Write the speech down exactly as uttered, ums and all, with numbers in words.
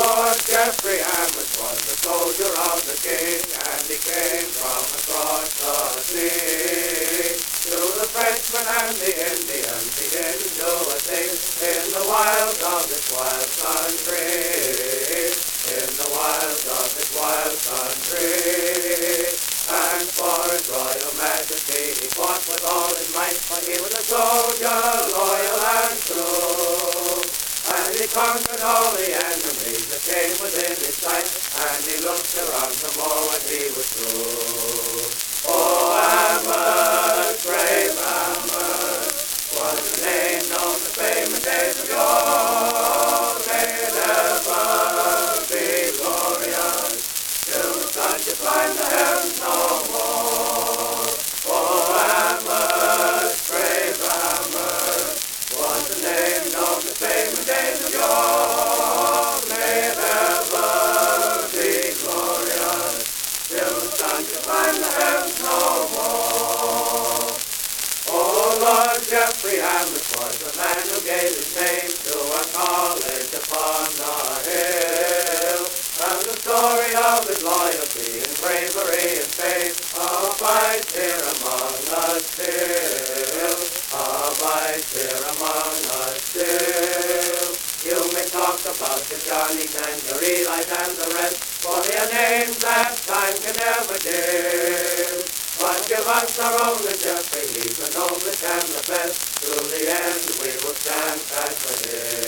Lord Jeffrey Amherst was a soldier of the king, and he came from across the sea. To the Frenchmen and the Indians he didn't do a thing in the wilds of this wild country, in the wilds of this wild country. And for his royal majesty he fought with all his might, for he was a soldier loyal and true. And he conquered all the enemies that came within his sight, and he looked around some more when he was through. Oh, Amherst, brave Amherst, was the name known to fame in days of yore. May it ever be glorious, till the sun should climb the heavens no more. Oh, Amherst, brave Amherst, was the name known to fame in days of yore. May it ever be glorious, till the sun should climb the heavens no more. Oh, Lord Jeffrey Amherst was the man who gave his name to a college upon the hill, and the story of his loyalty and bravery and faith abides here among us still, abides here among us still. You may talk about your Johnnies and your Eli's and the rest, for they are names that time can never dim. But give us our own Jeffrey, he's the noblest and the best. To the end we will stand fast for him.